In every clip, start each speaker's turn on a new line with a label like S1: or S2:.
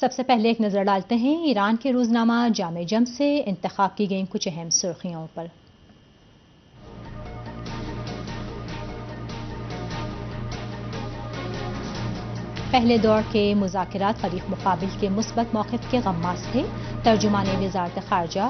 S1: سب سے پہلے ایک نظر ڈالتے ہیں ایران کے روزنامہ جامع جم سے انتخاب کی گئیں کچھ اہم سرخیوں پر۔ پہلے دور کے مذاکرات فریق مقابل کے مثبت موقف کے غماز تھے۔ ترجمان وزارت خارجہ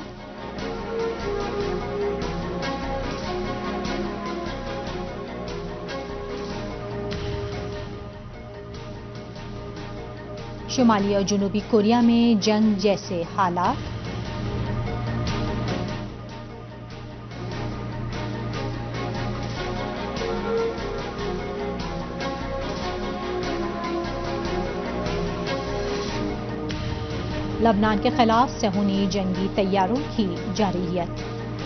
S1: شمالی اور جنوبی کوریا میں جنگ جیسے حالات۔ لبنان کے خلاف صہیونی جنگی طیاروں کی جارحیت۔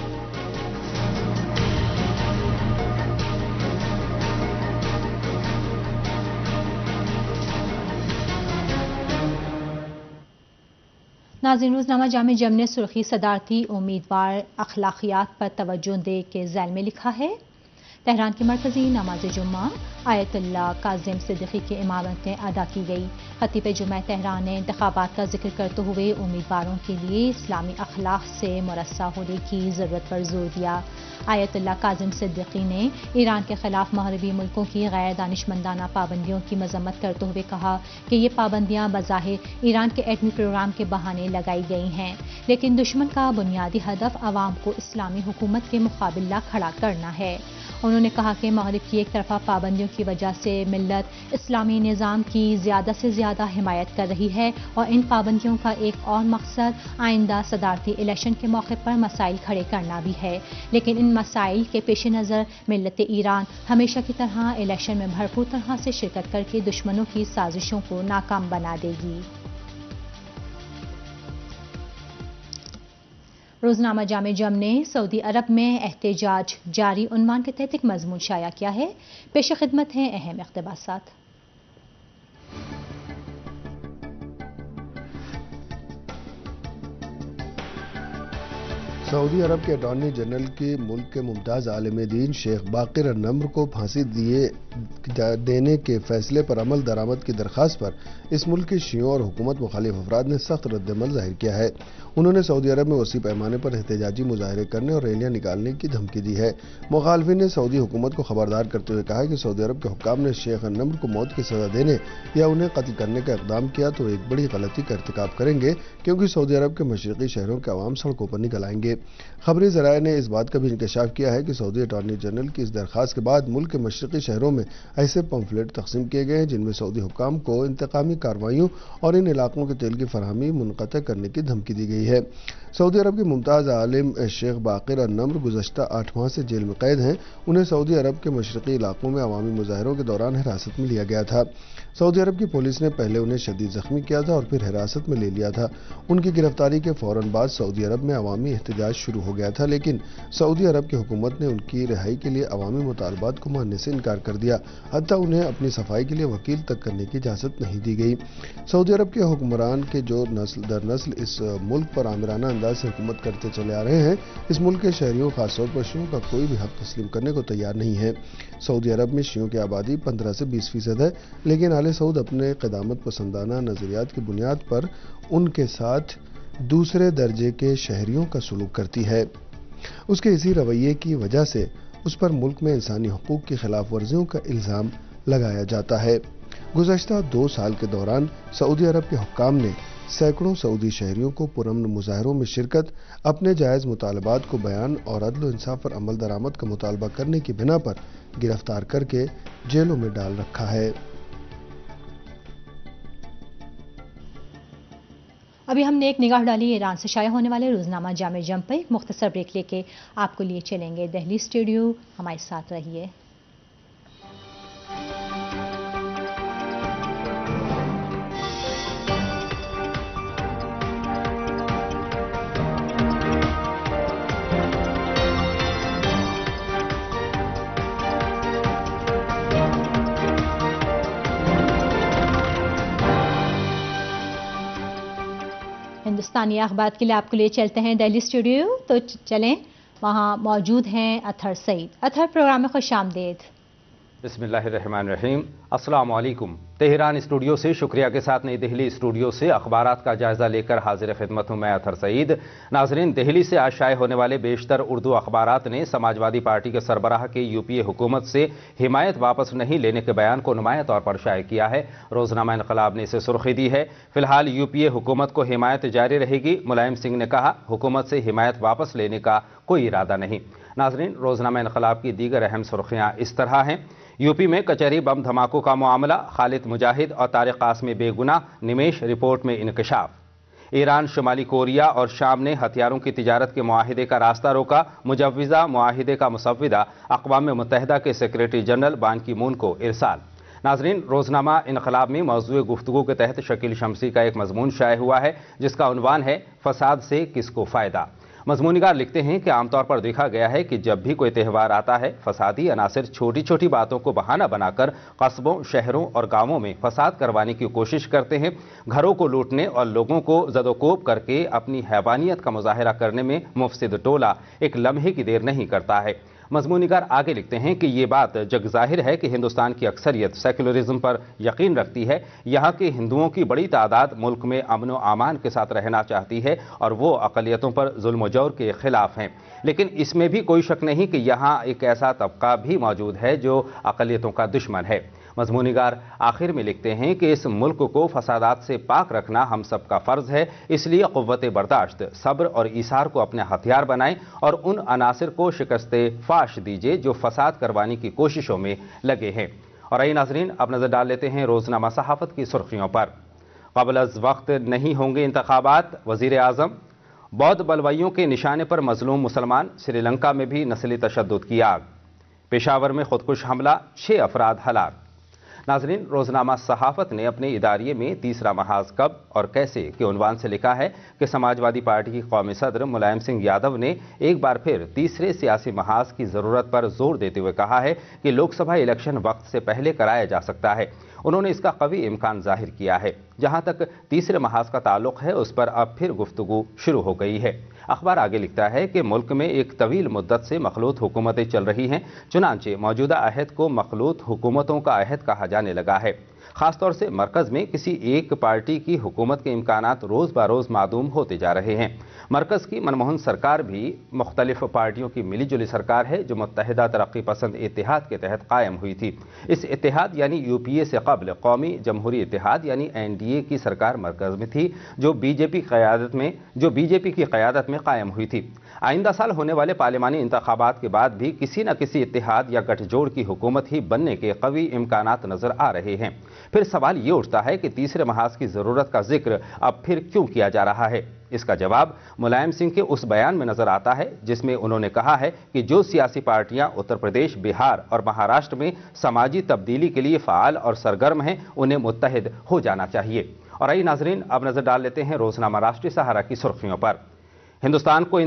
S1: ناظرین، روزنامہ جامع جم نے سرخی صدارتی امیدوار اخلاقیات پر توجہ دے کے ذیل میں لکھا ہے۔ تہران کی مرکزی نماز جمعہ آیت اللہ کاظم صدیقی کی امامت میں ادا کی گئی۔ خطیب جمعہ تہران نے انتخابات کا ذکر کرتے ہوئے امیدواروں کے لیے اسلامی اخلاق سے مرصع ہونے کی ضرورت پر زور دیا۔ آیت اللہ کاظم صدیقی نے ایران کے خلاف مغربی ملکوں کی غیر دانشمندانہ پابندیوں کی مذمت کرتے ہوئے کہا کہ یہ پابندیاں بظاہر ایران کے ایٹمی پروگرام کے بہانے لگائی گئی ہیں، لیکن دشمن کا بنیادی ہدف عوام کو اسلامی حکومت کے مقابلہ کھڑا کرنا ہے۔ انہوں نے کہا کہ مغرب کی ایک طرفہ پابندیوں کی وجہ سے ملت اسلامی نظام کی زیادہ سے زیادہ حمایت کر رہی ہے، اور ان پابندیوں کا ایک اور مقصد آئندہ صدارتی الیکشن کے موقع پر مسائل کھڑے کرنا بھی ہے، لیکن ان مسائل کے پیش نظر ملت ایران ہمیشہ کی طرح الیکشن میں بھرپور طرح سے شرکت کر کے دشمنوں کی سازشوں کو ناکام بنا دے گی۔ روزنامہ جامع جم نے سعودی عرب میں احتجاج جاری عنوان کے تحت ایک مضمون شائع کیا ہے۔ پیش خدمت ہیں اہم اقتباسات۔
S2: سعودی عرب کے اٹارنی جنرل کی ملک کے ممتاز عالم دین شیخ باقر النمر کو پھانسی دینے کے فیصلے پر عمل درآمد کی درخواست پر اس ملک کے شیعوں اور حکومت مخالف افراد نے سخت رد عمل ظاہر کیا ہے۔ انہوں نے سعودی عرب میں وسیع پیمانے پر احتجاجی مظاہرے کرنے اور ریلیاں نکالنے کی دھمکی دی ہے۔ مخالفین نے سعودی حکومت کو خبردار کرتے ہوئے کہا کہ سعودی عرب کے حکام نے شیخ النمر کو موت کی سزا دینے یا انہیں قتل کرنے کا اقدام کیا تو ایک بڑی غلطی کا ارتکاب کریں گے، کیونکہ سعودی عرب کے مشرقی شہروں کے عوام سڑکوں پر نکل آئیں گے۔ خبری ذرائع نے اس بات کا بھی انکشاف کیا ہے کہ سعودی اٹارنی جنرل کی اس درخواست کے بعد ملک کے مشرقی شہروں میں ایسے پمفلٹ تقسیم کیے گئے ہیں جن میں سعودی حکام کو انتقامی کارروائیوں اور ان علاقوں کے تیل کی فراہمی منقطع کرنے کی دھمکی دی گئی ہے۔ سعودی عرب کے ممتاز عالم شیخ باقر النمر گزشتہ 8 ماہ سے جیل میں قید ہیں۔ انہیں سعودی عرب کے مشرقی علاقوں میں عوامی مظاہروں کے دوران حراست میں لیا گیا تھا۔ سعودی عرب کی پولیس نے پہلے انہیں شدید زخمی کیا تھا اور پھر حراست میں لے لیا تھا۔ ان کی گرفتاری کے فوراً بعد سعودی عرب میں عوامی احتجاج شروع ہو گیا تھا، لیکن سعودی عرب کی حکومت نے ان کی رہائی کے لیے عوامی مطالبات کو ماننے سے انکار کر دیا، حتیٰ انہیں اپنی صفائی کے لیے وکیل تک کرنے کی اجازت نہیں دی گئی۔ سعودی عرب کے حکمران کے جو نسل در نسل اس ملک پر آمرانہ انداز سے حکومت کرتے چلے آ رہے ہیں، اس ملک کے شہریوں خاص طور پر شیعوں کا کوئی بھی حق تسلیم کرنے کو تیار نہیں ہے۔ سعودی عرب میں شیعوں کی آبادی 15 سے 20% ہے، لیکن آل سعود اپنے قدامت پسندانہ نظریات کی بنیاد پر ان کے ساتھ دوسرے درجے کے شہریوں کا سلوک کرتی ہے۔ اس کے اسی رویے کی وجہ سے اس پر ملک میں انسانی حقوق کی خلاف ورزیوں کا الزام لگایا جاتا ہے۔ گزشتہ 2 سال کے دوران سعودی عرب کے حکام نے سینکڑوں سعودی شہریوں کو پرامن مظاہروں میں شرکت، اپنے جائز مطالبات کو بیان اور عدل و انصاف پر عمل درآمد کا مطالبہ کرنے کی بنا پر گرفتار کر کے جیلوں میں ڈال رکھا ہے۔
S1: ابھی ہم نے ایک نگاہ ڈالی ایران سے شائع ہونے والے روزنامہ جامع جم پر۔ ایک مختصر بریک لے کے آپ کو لیے چلیں گے دہلی اسٹوڈیو، ہمارے ساتھ رہیے۔ ہندوستانی اخبار کے لیے آپ کو لیے چلتے ہیں دہلی اسٹوڈیو، تو چلیں وہاں موجود ہیں اطہر سعید۔ اطہر، پروگرام میں خوش آمدید۔
S3: बिस्मिल्लाहिर्रहमानिर्रहीम। अस्सलाम वालेकुम। तेहरान स्टूडियो से शुक्रिया के साथ नई दिल्ली स्टूडियो से अखबारात का जायजा लेकर हाजिर खिदमत हूं मैं अतहर सईद। नाजरीन, दिल्ली से आज शाये होने वाले बेशतर उर्दू अखबारात ने समाजवादी पार्टी के सरबराह के यूपीए हुकूमत से हिमायत वापस नहीं लेने के बयान को नुमाया तौर पर शाये किया है। रोजनामा इनकलाब ने इसे सुर्खी दी है। फिलहाल यूपीए हुकूमत को हिमायत जारी रहेगी। मुलायम सिंह ने कहा, हुकूमत से हिमायत वापस लेने का कोई इरादा नहीं। नाजरीन, रोजनामा इनकलाब की दीगर अहम सुर्खियां इस तरह हैं। यूपी में कचहरी बम धमाकों का मामला, खालिद मुजाहिद और तारिक कासमी बेगुनाह, निमेश रिपोर्ट में इंकशाफ। ईरान शुमाली कोरिया और शाम ने हथियारों की तिजारत के मुआहिदे का रास्ता रोका, मुजव्विजा मुआहिदे का मुसव्विदा अक़वाम मुत्तहिदा के सेक्रेटरी जनरल बान की मून को इरसाल। नाजरीन, रोजनामा इनकलाब में मौज़ूए गुफ्तगू के तहत शकील शमसी का एक मजमून शाये हुआ है जिसका उन्वान है फसाद से किसको फ़ायदा। मजमूनिगार लिखते हैं कि आमतौर पर देखा गया है कि जब भी कोई त्यौहार आता है, फसादी अनासिर छोटी छोटी बातों को बहाना बनाकर कस्बों, शहरों और गांवों में फसाद करवाने की कोशिश करते हैं। घरों को लूटने और लोगों को जदोकोब करके अपनी हैवानियत का मुजाहिरा करने में मुफसिद टोला एक लम्हे की देर नहीं करता है। मजमूनिगार आगे लिखते हैं कि ये बात जग जाहिर है कि हिंदुस्तान की अक्सरियत सेक्युलरिज्म पर यकीन रखती है। यहाँ के हिंदुओं की बड़ी तादाद मुल्क में अमन व अमान के साथ रहना चाहती है और वो अक़लियतों पर जुल्म जौर के खिलाफ हैं। लेकिन इसमें भी कोई शक नहीं कि यहाँ एक ऐसा तबका भी मौजूद है जो अक़लियतों का दुश्मन है। मजमूनिगार आखिर में लिखते हैं कि इस मुल्क को फसादात से पाक रखना हम सबका फ़र्ज है, इसलिए क़ुव्वत बर्दाश्त, सब्र और ईसार को अपने हथियार बनाएं और उन अनासिर को शिकस्ते फाश दीजिए जो फसाद करवाने की कोशिशों में लगे हैं। और आइए नाज़रीन, अब नज़र डाल लेते हैं रोज़नामा सहाफ़त की सुर्खियों पर। क़ब्ल अज़ वक्त नहीं होंगे इंतखाबात, वज़ीर आज़म। बौद्ध बलवाइयों के निशाने पर मजलूम मुसलमान, श्रीलंका में भी नस्ली तशद्दुद की आग। पेशावर में खुदकुश हमला, 6 अफराद हलाक। नाजरीन, रोजनामा सहाफत ने अपने इदारिये में तीसरा महाज कब और कैसे के उन्वान से लिखा है कि समाजवादी पार्टी की कौमी सदर मुलायम सिंह यादव ने एक बार फिर तीसरे सियासी महाज की जरूरत पर जोर देते हुए कहा है कि लोकसभा इलेक्शन वक्त से पहले कराया जा सकता है। उन्होंने इसका कवी इम्कान जाहिर किया है। जहां तक तीसरे महाज का ताल्लुक है, उस पर अब फिर गुफ्तगू शुरू हो गई है। अखबार आगे लिखता है कि मुल्क में एक तवील मुद्दत से मखलूत हुकूमतें चल रही हैं, चुनांचे मौजूदा अहद को मखलूत हुकूमतों का अहद कहा जाने लगा है। खासतौर से मरकज़ में किसी एक पार्टी की हुकूमत के इम्कानात रोज़ बरोज़ मादूम होते जा रहे हैं। मरकज़ की मनमोहन सरकार भी मुख्तलिफ पार्टियों की मिली जुली सरकार है जो मुत्तहिदा तरक्की पसंद इत्तेहाद के तहत कायम हुई थी। इस इत्तेहाद यानी यूपीए से कबल कौमी जमहूरी इत्तेहाद यानी एनडीए की सरकार मरकज़ में थी जो बीजेपी की क़यादत में कायम हुई थी। आइंदा साल होने वाले पार्लिमानी इंतखाबात के बाद भी किसी न किसी इत्तेहाद या गठजोड़ की हुकूमत ही बनने के कवी इम्कानात नजर आ रहे हैं। फिर सवाल ये उठता है कि तीसरे महाज की जरूरत का जिक्र अब फिर क्यों किया जा रहा है। इसका जवाब मुलायम सिंह के उस बयान में नजर आता है जिसमें उन्होंने कहा है कि जो सियासी पार्टियां उत्तर प्रदेश, बिहार और महाराष्ट्र में समाजी तब्दीली के लिए फाल और सरगर्म हैं, उन्हें मुत्तहिद हो जाना चाहिए। और आइए नाजरीन, अब नजर डाल लेते हैं रोजनामा राष्ट्रीय सहारा की सुर्खियों पर। हिंदुस्तान को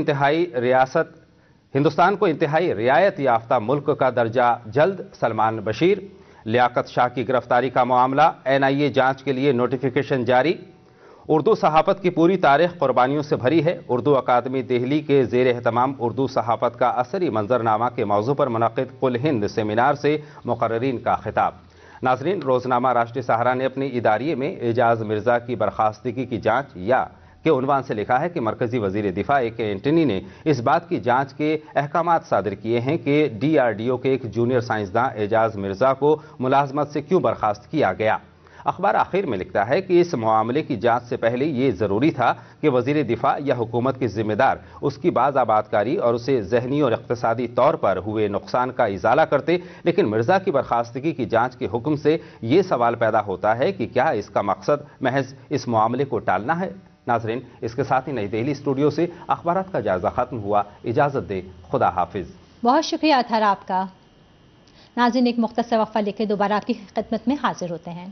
S3: इंतहाई रियायत याफ्ता मुल्क का दर्जा जल्द, सलमान बशीर। लियाकत शाह की गिरफ्तारी का मामला, एनआईए जांच के लिए नोटिफिकेशन जारी। उर्दू सहाफत की पूरी तारीख कुर्बानियों से भरी है। उर्दू अकादमी दिल्ली के ज़ेर एहतमाम उर्दू सहाफत का असरी मंजरनामा के मौजू पर मुनक़िद कुल हिंद सेमिनार से मुक़र्ररीन का खिताब। नाजरीन, रोजनामा राष्ट्रीय सहारा ने अपनी इदारिये में एजाज मिर्जा की बर्खास्तगी की जांच या के उन्वान से लिखा है कि मरकजी वजीर दिफा के एंटनी ने इस बात की जांच के अहकामात सादिर किए हैं कि DRDO के एक जूनियर साइंसदान एजाज मिर्जा को मुलाजमत से क्यों बर्खास्त किया गया। अखबार आखिर में लिखता है कि इस मामले की जांच से पहले ये जरूरी था कि वजीर दिफा या हुकूमत के जिम्मेदार उसकी बाज़ाबादकारी और उसे जहनी और इक़्तिसादी तौर पर हुए नुकसान का इजाला करते। लेकिन मिर्जा की बर्खास्तगी की जांच के हुक्म से ये सवाल पैदा होता है कि क्या इसका मकसद महज इस मामले को टालना है। नाजरीन, इसके साथ ही नई दिल्ली स्टूडियो से अखबारात का जायजा खत्म हुआ। इजाजत दे, खुदा हाफिज।
S1: बहुत शुक्रिया अतहर आपका। नाजरीन, एक मुख्तसर वक्फा लेकर दोबारा आपकी खिदमत में हाजिर होते हैं।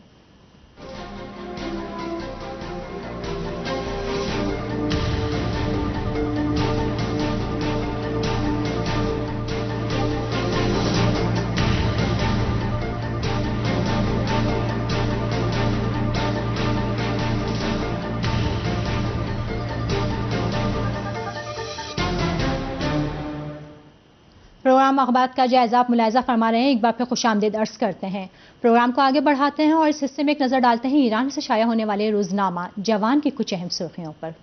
S1: پروگرام اخبار کا جائزہ آپ ملاحظہ فرما رہے ہیں. ایک بار پھر خوش آمدید عرض کرتے ہیں. پروگرام کو آگے بڑھاتے ہیں اور اس حصے میں ایک نظر ڈالتے ہیں ایران سے شائع ہونے والے روزنامہ جوان کی کچھ اہم سرخیوں پر.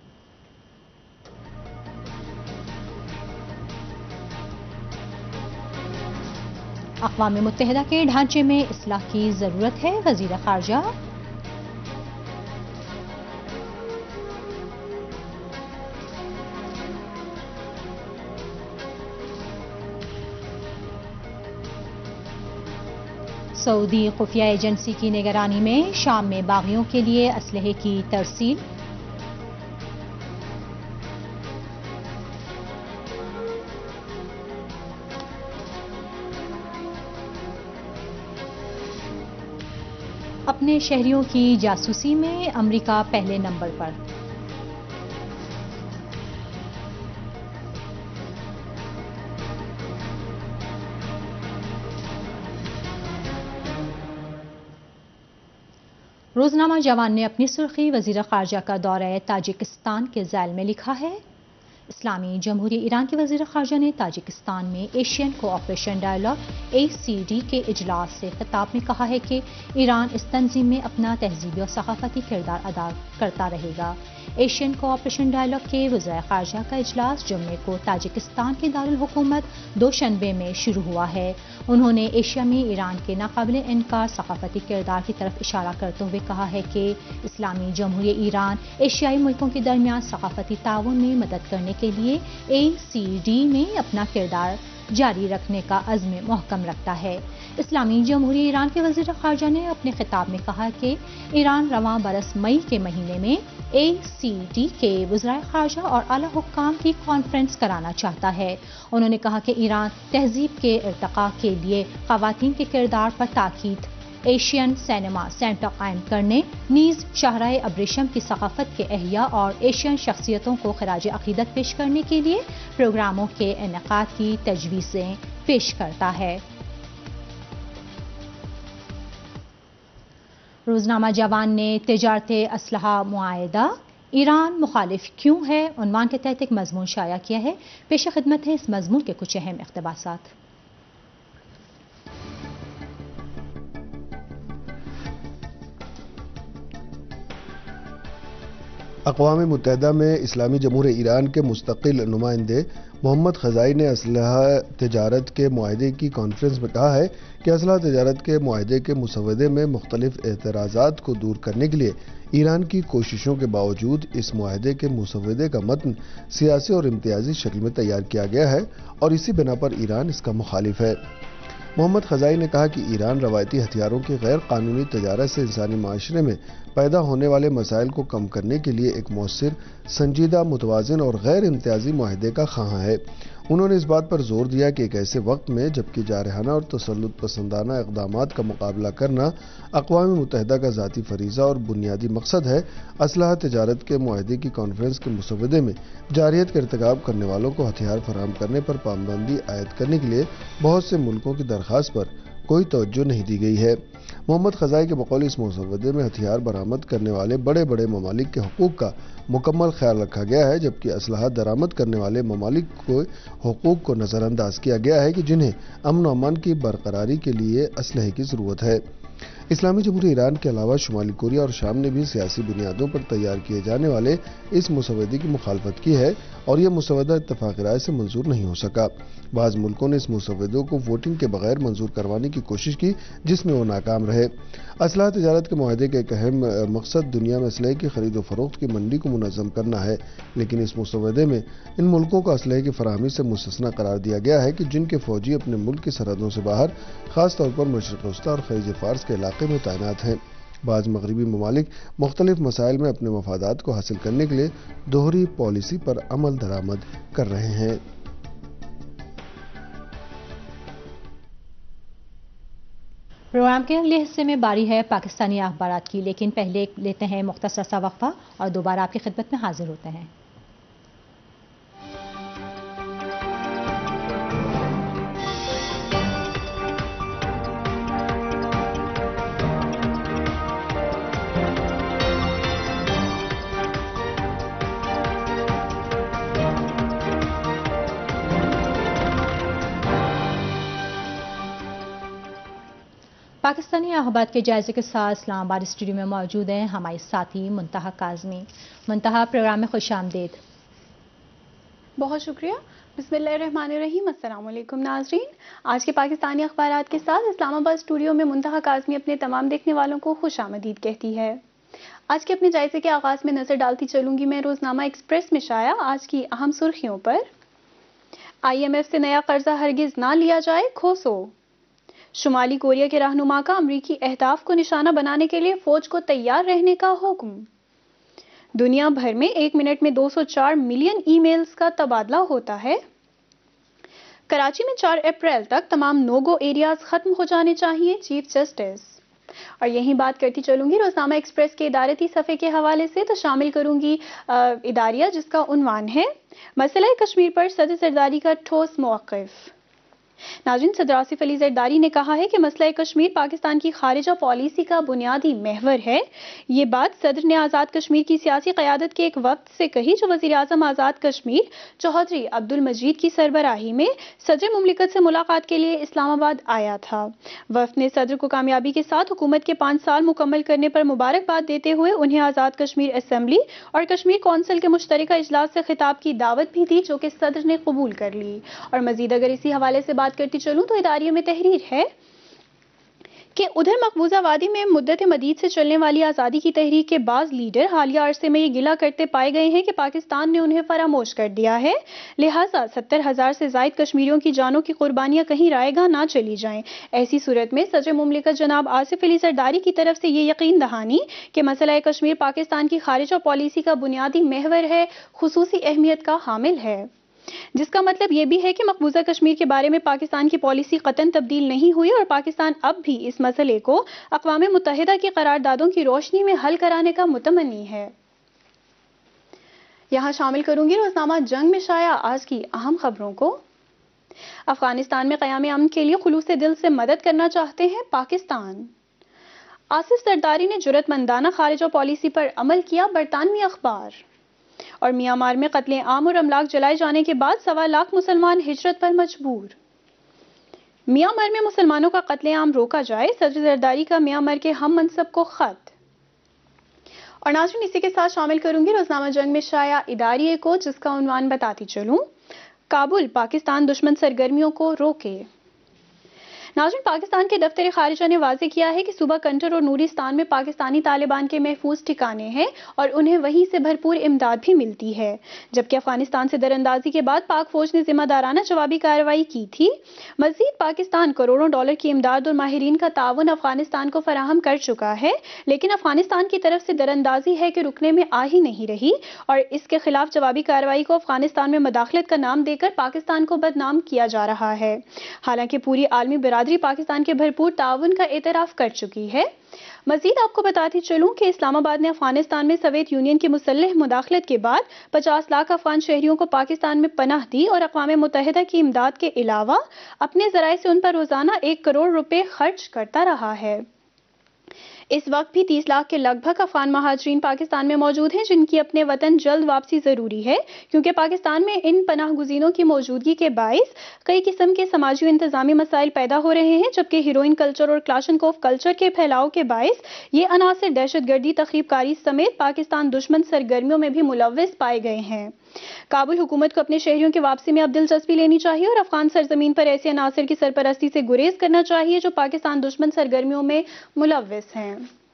S1: اقوام متحدہ کے ڈھانچے میں اصلاح کی ضرورت ہے. وزیر خارجہ. سعودی خفیہ ایجنسی کی نگرانی میں شام میں باغیوں کے لیے اسلحے کی ترسیل. اپنے شہریوں کی جاسوسی میں امریکہ پہلے نمبر پر. روزنامہ جوان نے اپنی سرخی وزیر خارجہ کا دورہ تاجکستان کے ذیل میں لکھا ہے. اسلامی جمہوریہ ایران کے وزیر خارجہ نے تاجکستان میں ایشین کوآپریشن ڈائیلاگ ACD کے اجلاس سے خطاب میں کہا ہے کہ ایران اس تنظیم میں اپنا تہذیبی اور ثقافتی کردار ادا کرتا رہے گا. ایشین کوآپریشن ڈائیلاگ کے وزرائے خارجہ کا اجلاس جمعے کو تاجکستان کے دارالحکومت دوشنبے میں شروع ہوا ہے. انہوں نے ایشیا میں ایران کے ناقابل انکار ثقافتی کردار کی طرف اشارہ کرتے ہوئے کہا ہے کہ اسلامی جمہوریہ ایران ایشیائی ملکوں کے درمیان ثقافتی تعاون میں مدد کرنے کے لیے ACD میں اپنا کردار جاری رکھنے کا عزم محکم رکھتا ہے. اسلامی جمہوریہ ایران کے وزیر خارجہ نے اپنے خطاب میں کہا کہ ایران رواں برس مئی کے مہینے میں ACD کے وزرائے خارجہ اور اعلی حکام کی کانفرنس کرانا چاہتا ہے. انہوں نے کہا کہ ایران تہذیب کے ارتقاء کے لیے خواتین کے کردار پر تاکید، ایشین سینما سینٹر قائم کرنے، نیز شاہراہ ابریشم کی ثقافت کے احیاء اور ایشین شخصیتوں کو خراج عقیدت پیش کرنے کے لیے پروگراموں کے انعقاد کی تجویزیں پیش کرتا ہے. روزنامہ جوان نے تجارت اسلحہ معاہدہ ایران مخالف کیوں ہے عنوان کے تحت ایک مضمون شائع کیا ہے. پیش خدمت ہے اس مضمون کے کچھ اہم اقتباسات.
S2: اقوام متحدہ میں اسلامی جمہوریہ ایران کے مستقل نمائندے محمد خزائی نے اسلحہ تجارت کے معاہدے کی کانفرنس میں کہا ہے کہ اسلحہ تجارت کے معاہدے کے مسودے میں مختلف اعتراضات کو دور کرنے کے لیے ایران کی کوششوں کے باوجود اس معاہدے کے مسودے کا متن سیاسی اور امتیازی شکل میں تیار کیا گیا ہے اور اسی بنا پر ایران اس کا مخالف ہے. محمد خزائی نے کہا کہ ایران روایتی ہتھیاروں کی غیر قانونی تجارت سے انسانی معاشرے میں پیدا ہونے والے مسائل کو کم کرنے کے لیے ایک مؤثر، سنجیدہ، متوازن اور غیر امتیازی معاہدے کا خواہاں ہے. انہوں نے اس بات پر زور دیا کہ ایک ایسے وقت میں جبکہ جارحانہ اور تسلط پسندانہ اقدامات کا مقابلہ کرنا اقوام متحدہ کا ذاتی فریضہ اور بنیادی مقصد ہے، اسلحہ تجارت کے معاہدے کی کانفرنس کے مسودے میں جارحیت کا ارتکاب کرنے والوں کو ہتھیار فراہم کرنے پر پابندی عائد کرنے کے لیے بہت سے ملکوں کی درخواست پر کوئی توجہ نہیں دی گئی ہے. محمد خزائی کے بقول اس مسودے میں ہتھیار برآمد کرنے والے بڑے بڑے ممالک کے حقوق کا مکمل خیال رکھا گیا ہے، جبکہ اسلحہ درآمد کرنے والے ممالک کے حقوق کو نظر انداز کیا گیا ہے کہ جنہیں امن و امان کی برقراری کے لیے اسلحے کی ضرورت ہے. اسلامی جمہوریہ ایران کے علاوہ شمالی کوریا اور شام نے بھی سیاسی بنیادوں پر تیار کیے جانے والے اس مسودے کی مخالفت کی ہے اور یہ مسودہ اتفاق رائے سے منظور نہیں ہو سکا. بعض ملکوں نے اس مسودے کو ووٹنگ کے بغیر منظور کروانے کی کوشش کی جس میں وہ ناکام رہے. اسلحہ تجارت کے معاہدے کا ایک اہم مقصد دنیا میں اسلحے کی خرید و فروخت کی منڈی کو منظم کرنا ہے، لیکن اس مسودے میں ان ملکوں کو اسلحے کی فراہمی سے مستثنی قرار دیا گیا ہے کہ جن کے فوجی اپنے ملک کی سرحدوں سے باہر، خاص طور پر مشرق وسطیٰ اور خلیج فارس کے علاقے میں تعینات ہیں. بعض مغربی ممالک مختلف مسائل میں اپنے مفادات کو حاصل کرنے کے لیے دوہری پالیسی پر عمل درآمد کر رہے ہیں.
S1: پروگرام کے اگلے حصے میں باری ہے پاکستانی اخبارات کی، لیکن پہلے لیتے ہیں مختصر سا وقفہ اور دوبارہ آپ کی خدمت میں حاضر ہوتے ہیں. پاکستانی اخبار کے جائزے کے ساتھ اسلام آباد اسٹوڈیو میں موجود ہیں ہمارے ساتھی منتہا کاظمی۔ منتہا، پروگرام میں خوش آمدید۔
S4: بہت شکریہ۔ بسم اللہ الرحمن الرحیم۔ السلام علیکم ناظرین، آج کے پاکستانی اخبارات کے ساتھ اسلام آباد اسٹوڈیو میں منتہا کاظمی اپنے تمام دیکھنے والوں کو خوش آمدید کہتی ہے۔ آج کے اپنے جائزے کے آغاز میں نظر ڈالتی چلوں گی میں روزنامہ ایکسپریس میں شائع آج کی اہم سرخیوں پر۔ IMF سے نیا قرضہ ہرگز نہ لیا جائے، کھوسو۔ شمالی کوریا کے رہنما کا امریکی اہداف کو نشانہ بنانے کے لیے فوج کو تیار رہنے کا حکم۔ دنیا بھر میں ایک منٹ میں 204 ملین ای میلز کا تبادلہ ہوتا ہے۔ کراچی میں 4 اپریل تک تمام نو گو ایریاز ختم ہو جانے چاہیے، چیف جسٹس۔ اور یہی بات کرتی چلوں گی روزنامہ ایکسپریس کے ادارتی صفحے کے حوالے سے، تو شامل کروں گی اداریہ جس کا عنوان ہے مسئلہ کشمیر پر صدر زرداری کا ٹھوس موقف۔ ناظرین، صدر آصف علی زرداری نے کہا ہے کہ مسئلہ کشمیر پاکستان کی خارجہ پالیسی کا بنیادی محور ہے۔ یہ بات صدر نے آزاد کشمیر کی سیاسی قیادت کے ایک وقت سے کہی جو وزیر اعظم آزاد کشمیر چوہدری عبد المجید کی سربراہی میں صدر مملکت سے ملاقات کے لیے اسلام آباد آیا تھا۔ وفد نے صدر کو کامیابی کے ساتھ حکومت کے 5 سال مکمل کرنے پر مبارکباد دیتے ہوئے انہیں آزاد کشمیر اسمبلی اور کشمیر کونسل کے مشترکہ اجلاس سے خطاب کی دعوت بھی دی، جو کہ صدر نے قبول کر لی۔ اور مزید اگر اسی حوالے سے بات کرتی چلوں تو اداریہ میں تحریر ہے کہ ادھر مقبوضہ وادی میں مدت مدید سے چلنے والی آزادی کی تحریک کے بعض لیڈر حالیہ عرصے میں یہ گلہ کرتے پائے گئے ہیں کہ پاکستان نے انہیں فراموش کر دیا ہے، لہٰذا 70,000 سے زائد کشمیریوں کی جانوں کی قربانیاں کہیں رائے گاہ نہ چلی جائیں۔ ایسی صورت میں صدر مملکت جناب آصف علی زرداری کی طرف سے یہ یقین دہانی کہ مسئلہ کشمیر پاکستان کی خارجہ پالیسی کا بنیادی محور ہے، خصوصی اہمیت کا حامل ہے، جس کا مطلب یہ بھی ہے کہ مقبوضہ کشمیر کے بارے میں پاکستان کی پالیسی قطعاً تبدیل نہیں ہوئی اور پاکستان اب بھی اس مسئلے کو اقوام متحدہ کی قراردادوں کی روشنی میں حل کرانے کا متمنی ہے۔ یہاں شامل کروں گی روزنامہ جنگ میں شائع آج کی اہم خبروں کو۔ افغانستان میں قیام امن کے لیے خلوص دل سے مدد کرنا چاہتے ہیں پاکستان۔ آصف زرداری نے جرأت مندانہ خارجہ پالیسی پر عمل کیا، برطانوی اخبار۔ اور میانمار میں قتل عام اور املاک جلائے جانے کے بعد 1.25 لاکھ مسلمان ہجرت پر مجبور۔ میانمار میں مسلمانوں کا قتل عام روکا جائے، صدر زرداری کا میانمار کے ہم منصب کو خط۔ اور ناظرین، اسی کے ساتھ شامل کروں گی روزنامہ جنگ میں شائع اداریہ کو جس کا عنوان بتاتی چلوں، کابل پاکستان دشمن سرگرمیوں کو روکے۔ ناظرین، پاکستان کے دفتر خارجہ نے واضح کیا ہے کہ صوبہ کنٹر اور نورستان میں پاکستانی طالبان کے محفوظ ٹھکانے ہیں اور انہیں وہیں سے بھرپور امداد بھی ملتی ہے، جبکہ افغانستان سے دراندازی کے بعد پاک فوج نے ذمہ دارانہ جوابی کارروائی کی تھی۔ مزید پاکستان کروڑوں ڈالر کی امداد اور ماہرین کا تعاون افغانستان کو فراہم کر چکا ہے، لیکن افغانستان کی طرف سے دراندازی ہے کہ رکنے میں آ ہی نہیں رہی اور اس کے خلاف جوابی کارروائی کو افغانستان میں مداخلت کا نام دے کر پاکستان کو بدنام کیا جا رہا ہے، حالانکہ پوری عالمی برادری پاکستان کے بھرپور تعاون کا اعتراف کر چکی ہے۔ مزید آپ کو بتاتی چلوں کہ اسلام آباد نے افغانستان میں سوویت یونین کی مسلح مداخلت کے بعد 50 لاکھ افغان شہریوں کو پاکستان میں پناہ دی اور اقوام متحدہ کی امداد کے علاوہ اپنے ذرائع سے ان پر روزانہ 1 کروڑ روپے خرچ کرتا رہا ہے۔ اس وقت بھی 30 لاکھ کے لگ بھگ افغان مہاجرین پاکستان میں موجود ہیں جن کی اپنے وطن جلد واپسی ضروری ہے، کیونکہ پاکستان میں ان پناہ گزینوں کی موجودگی کے باعث کئی قسم کے سماجی و انتظامی مسائل پیدا ہو رہے ہیں، جبکہ ہیروئن کلچر اور کلاشنکوف کلچر کے پھیلاؤ کے باعث یہ عناصر دہشت گردی، تخریب کاری سمیت پاکستان دشمن سرگرمیوں میں بھی ملوث پائے گئے ہیں۔ کابل حکومت کو اپنے شہریوں کی واپسی میں اب دلچسپی لینی چاہیے اور افغان سرزمین پر ایسے عناصر کی سرپرستی سے گریز کرنا چاہیے جو پاکستان دشمن سرگرمیوں میں ملوث ہیں۔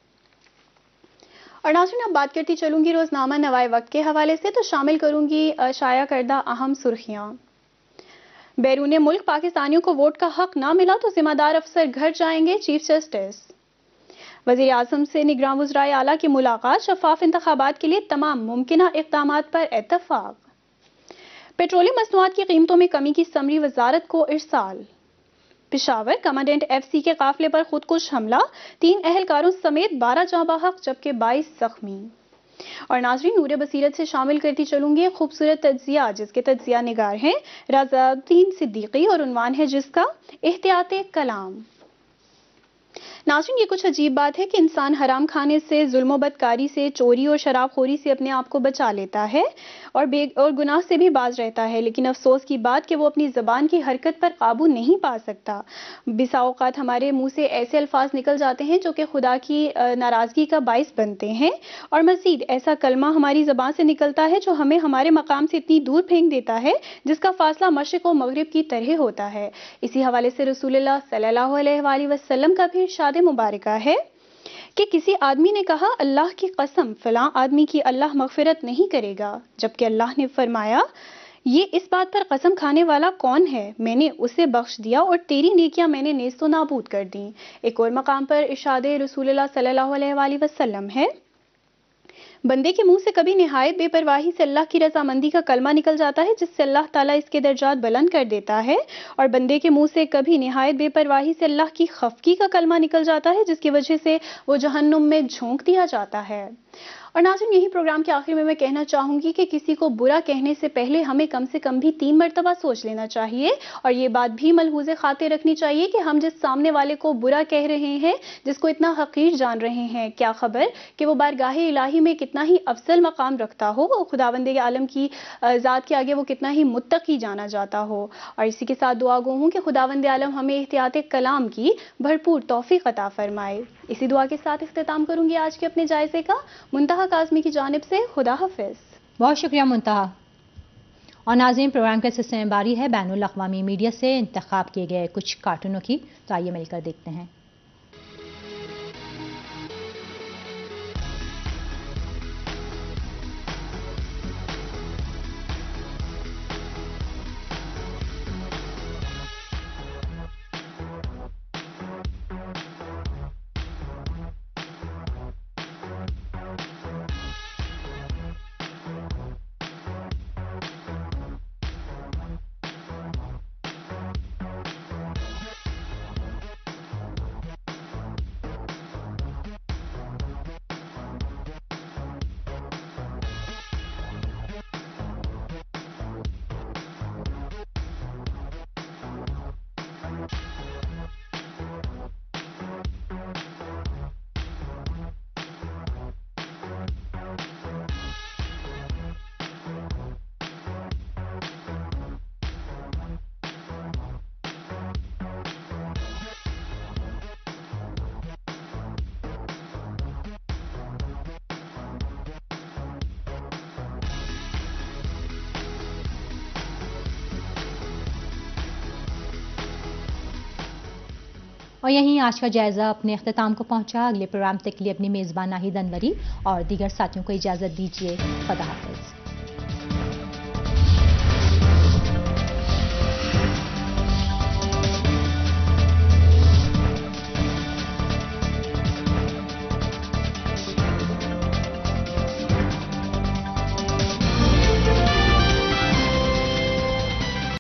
S4: اور ناظرین، اب بات کرتی چلوں گی روزنامہ نوائے وقت کے حوالے سے، تو شامل کروں گی شائع کردہ اہم سرخیاں۔ بیرون ملک پاکستانیوں کو ووٹ کا حق نہ ملا تو ذمہ دار افسر گھر جائیں گے، چیف جسٹس۔ وزیر اعظم سے نگراں وزرائے اعلیٰ کی ملاقات، شفاف انتخابات کے لیے تمام ممکنہ اقدامات پر اتفاق۔ پیٹرولیم مصنوعات کی قیمتوں میں کمی کی سمری وزارت کو ارسال۔ پشاور کمانڈنٹ FCC کے قافلے پر خودکش حملہ، 3 اہلکاروں سمیت 12 جاں بحق جبکہ 22 زخمی۔ اور ناظرین، نور بصیرت سے شامل کرتی چلوں گی خوبصورت تجزیہ جس کے تجزیہ نگار ہیں رضا الدین صدیقی اور عنوان ہے جس کا احتیاط کلام۔ ناظرین، یہ کچھ عجیب بات ہے کہ انسان حرام کھانے سے، ظلم و بدکاری سے، چوری اور شراب خوری سے اپنے آپ کو بچا لیتا ہے اور گناہ سے بھی باز رہتا ہے، لیکن افسوس کی بات کہ وہ اپنی زبان کی حرکت پر قابو نہیں پا سکتا۔ بسا اوقات ہمارے منہ سے ایسے الفاظ نکل جاتے ہیں جو کہ خدا کی ناراضگی کا باعث بنتے ہیں، اور مزید ایسا کلمہ ہماری زبان سے نکلتا ہے جو ہمیں ہمارے مقام سے اتنی دور پھینک دیتا ہے جس کا فاصلہ مشرق و مغرب کی طرح ہوتا ہے۔ اسی حوالے سے رسول اللہ صلی اللہ علیہ وآلہ وسلم کا بھی ارشاد مبارکہ ہے کہ کسی آدمی نے کہا اللہ کی قسم فلاں آدمی کی اللہ مغفرت نہیں کرے گا، جبکہ اللہ نے فرمایا یہ اس بات پر قسم کھانے والا کون ہے، میں نے اسے بخش دیا اور تیری نیکیاں میں نے نیست و نابود کر دیں۔ ایک اور مقام پر ارشاد رسول اللہ صلی اللہ علیہ وآلہ وسلم ہے، بندے کے منہ سے کبھی نہایت بے پرواہی سے اللہ کی رضامندی کا کلمہ نکل جاتا ہے جس سے اللہ تعالیٰ اس کے درجات بلند کر دیتا ہے، اور بندے کے منہ سے کبھی نہایت بے پرواہی سے اللہ کی خفگی کا کلمہ نکل جاتا ہے جس کی وجہ سے وہ جہنم میں جھونک دیا جاتا ہے۔ اور ناظرین، یہی پروگرام کے آخر میں کہنا چاہوں گی کہ کسی کو برا کہنے سے پہلے ہمیں کم سے کم بھی 3 مرتبہ سوچ لینا چاہیے، اور یہ بات بھی ملحوظ خاطر رکھنی چاہیے کہ ہم جس سامنے والے کو برا کہہ رہے ہیں، جس کو اتنا حقیر جان رہے ہیں، کیا خبر کہ وہ بارگاہ الہی میں کتنا ہی افضل مقام رکھتا ہو، خداوند عالم کی ذات کے آگے وہ کتنا ہی متقی جانا جاتا ہو۔ اور اسی کے ساتھ دعا گو ہوں کہ خداوند عالم ہمیں احتیاط کلام کی بھرپور توفیق عطا فرمائے۔ اسی دعا کے ساتھ اختتام کروں گی آج کے اپنے جائزے کا۔ منتہا کاظمی کی جانب سے خدا حافظ۔
S1: بہت شکریہ منتہا۔ اور ناظرین، پروگرام کا سلسلہ باری ہے بین الاقوامی میڈیا سے انتخاب کیے گئے کچھ کارٹونوں کی، تو آئیے مل کر دیکھتے ہیں۔ اور یہیں آج کا جائزہ اپنے اختتام کو پہنچا۔ اگلے پروگرام تک کے لیے اپنی میزبان ناہید انوری اور دیگر ساتھیوں کو اجازت دیجیے۔ خدا حافظ۔